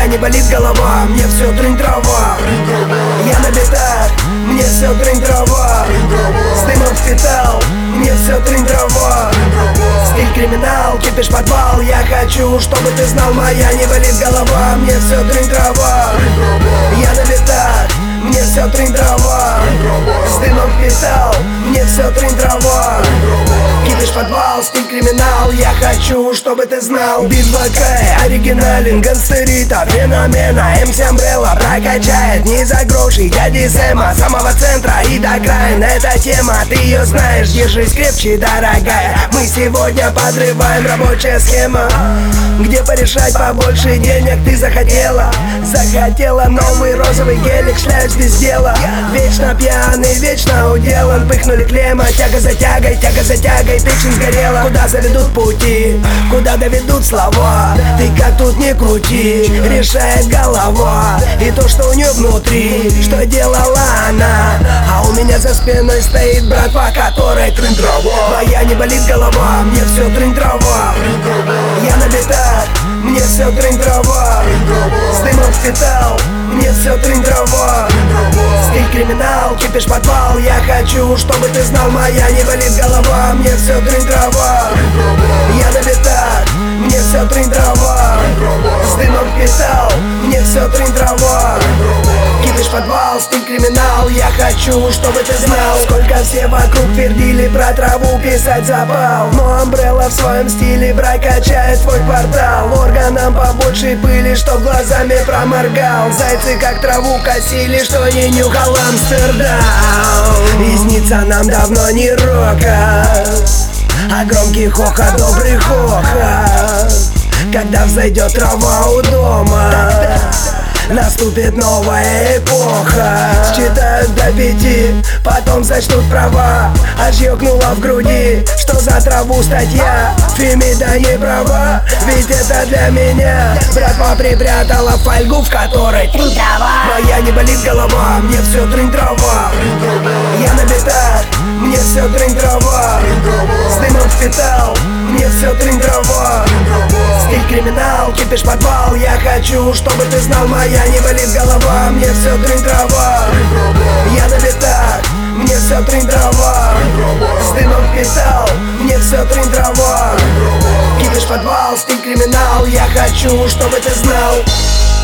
не болит голова, мне все трынь-трава. Я на битах, мне все трынь-трава. С дымом впитал, мне все трынь-трава. Стиль криминал, кипиш подвал. Я хочу, чтобы ты знал, моя не болит голова, мне все трынь-трава. Я на битах, мне все трынь-трава. С дымом впитал, мне все трынь-трава. Кипиш подвал, стиль криминал. Я хочу, чтобы ты знал. Бит ВК оригинален, гангстерита, феномена. МС Umbrella прокачает не за гроши дяди Сэма. Самого центра и до края эта тема, ты ее знаешь, держись крепче, дорогая. Мы сегодня подрываем, рабочая схема, где порешать побольше денег ты захотела. Захотела новый розовый гелик, шляюсь без дела. Вечно пьяный, вечно уделан. Пыхнули клемма, тяга за тягой, печень сгорела. Куда заведут пути, куда доведут слова, ты как тут не крути, решает голова. И то, что у нее внутри, что делала она. А у меня за спиной стоит братва, которой трынь-трава. Моя не болит голова, мне все трынь-трава. Я на битах, мне все трынь-трава. С дымом впитал, мне все трынь-трава. Стиль криминал, кипиш подвал. Я хочу, чтобы ты знал, моя не болит голова, мне все трынь-трава. Я на битах, мне все трынь-трава. С дымом впитал, мне все трынь-трава. Кипиш подвал, стиль криминал. Я хочу, чтобы ты знал, сколько все вокруг твердили про траву, писать запал. Но Umbrella в своем стиле прокачает твой квартал. Органам побольше пыли, чтоб глазами проморгал. Зайцы как траву косили, что не нюхал Амстердам. И снится нам давно не рока, а громкий хохот, добрый хохот. Когда взойдет трава у дома, наступит новая эпоха. Считают до 5, потом зачтут права. Аж ёкнула в груди, что за траву статья. Фемида не права, ведь это для меня. Братва припрятала фольгу, в которой трынь-трава. Моя не болит голова, мне все трынь-трава. Я на битах, мне все трынь-трава. С дымом впитал, мне все трынь-трава. Стиль криминал, кипиш подвал. Я хочу, чтобы ты знал, моя не болит голова, мне все трынь-трава. Я на битах, мне все трынь-трава. С дымом впитал, мне все трынь-трава. Кипиш подвал, стиль криминал. Я хочу, чтобы ты знал.